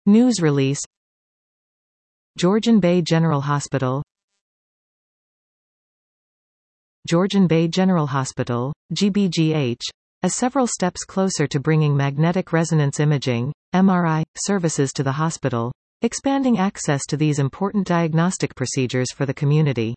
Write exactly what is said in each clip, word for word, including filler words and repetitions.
News release. Georgian Bay General Hospital. Georgian Bay General Hospital, G B G H, is several steps closer to bringing magnetic resonance imaging, M R I, services to the hospital, expanding access to these important diagnostic procedures for the community.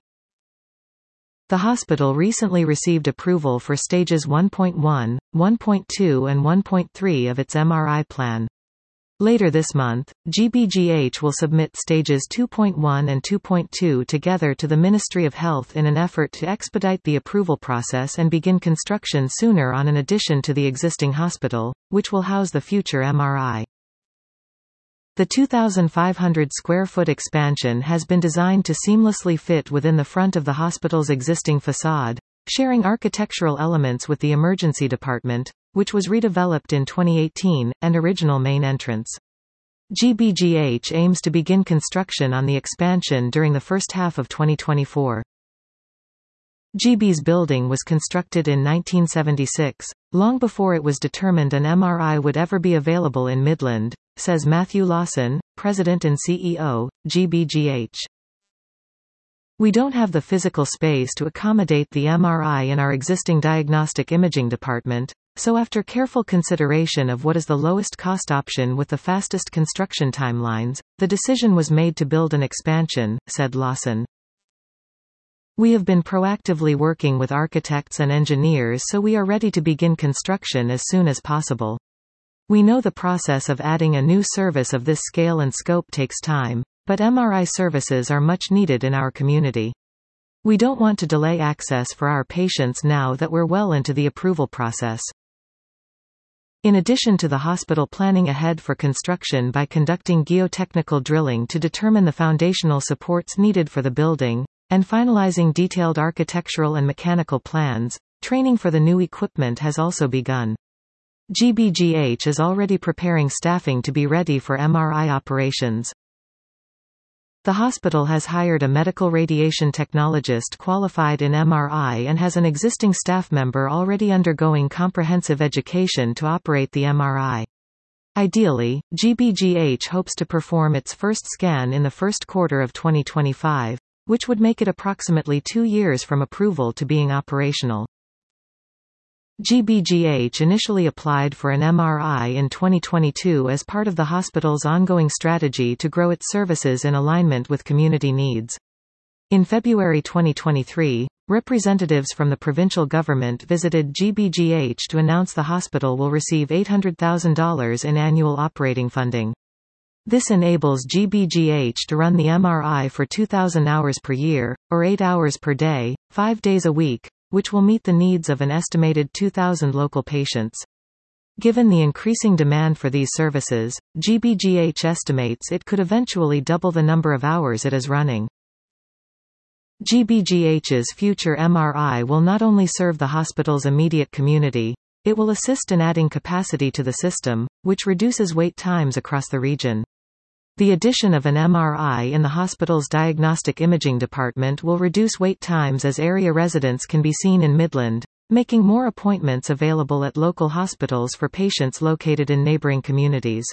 The hospital recently received approval for stages one point one, one point two and one point three of its M R I plan. Later this month, G B G H will submit stages two point one and two point two together to the Ministry of Health in an effort to expedite the approval process and begin construction sooner on an addition to the existing hospital, which will house the future M R I. The two thousand five hundred square foot expansion has been designed to seamlessly fit within the front of the hospital's existing facade, sharing architectural elements with the emergency department, which was redeveloped in twenty eighteen, and original main entrance. G B G H aims to begin construction on the expansion during the first half of twenty twenty-four. G B's building was constructed in nineteen seventy-six, long before it was determined an M R I would ever be available in Midland, says Matthew Lawson, President and C E O, G B G H. We don't have the physical space to accommodate the M R I in our existing diagnostic imaging department, so after careful consideration of what is the lowest cost option with the fastest construction timelines, the decision was made to build an expansion, said Lawson. We have been proactively working with architects and engineers, so we are ready to begin construction as soon as possible. We know the process of adding a new service of this scale and scope takes time, but M R I services are much needed in our community. We don't want to delay access for our patients now that we're well into the approval process. In addition to the hospital planning ahead for construction by conducting geotechnical drilling to determine the foundational supports needed for the building, and finalizing detailed architectural and mechanical plans, training for the new equipment has also begun. G B G H is already preparing staffing to be ready for M R I operations. The hospital has hired a medical radiation technologist qualified in M R I and has an existing staff member already undergoing comprehensive education to operate the M R I. Ideally, G B G H hopes to perform its first scan in the first quarter of twenty twenty-five, which would make it approximately two years from approval to being operational. G B G H initially applied for an M R I in twenty twenty-two as part of the hospital's ongoing strategy to grow its services in alignment with community needs. In February twenty twenty-three, representatives from the provincial government visited G B G H to announce the hospital will receive eight hundred thousand dollars in annual operating funding. This enables G B G H to run the M R I for two thousand hours per year, or eight hours per day, five days a week, which will meet the needs of an estimated two thousand local patients. Given the increasing demand for these services, G B G H estimates it could eventually double the number of hours it is running. G B G H's future M R I will not only serve the hospital's immediate community, it will assist in adding capacity to the system, which reduces wait times across the region. The addition of an M R I in the hospital's diagnostic imaging department will reduce wait times as area residents can be seen in Midland, making more appointments available at local hospitals for patients located in neighboring communities.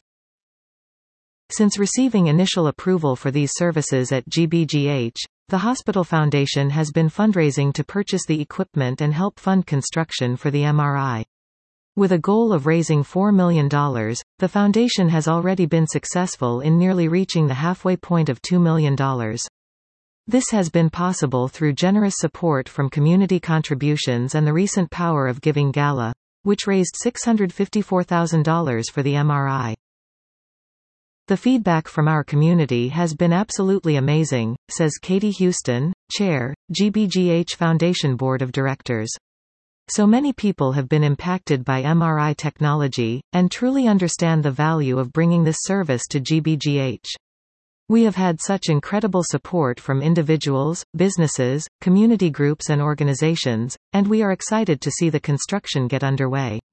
Since receiving initial approval for these services at G B G H, the Hospital Foundation has been fundraising to purchase the equipment and help fund construction for the M R I. With a goal of raising four million dollars, the foundation has already been successful in nearly reaching the halfway point of two million dollars. This has been possible through generous support from community contributions and the recent Power of Giving Gala, which raised six hundred fifty-four thousand dollars for the M R I. The feedback from our community has been absolutely amazing, says Katie Houston, Chair, G B G H Foundation Board of Directors. So many people have been impacted by M R I technology, and truly understand the value of bringing this service to G B G H. We have had such incredible support from individuals, businesses, community groups and organizations, and we are excited to see the construction get underway.